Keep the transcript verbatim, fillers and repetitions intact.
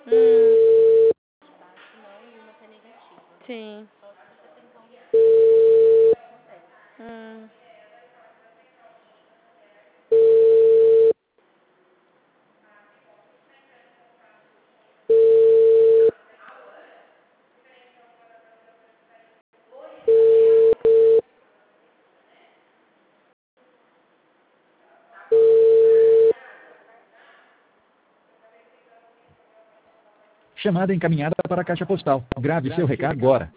Hum, sim. Hum. Chamada encaminhada para a caixa postal. Grave seu recado agora.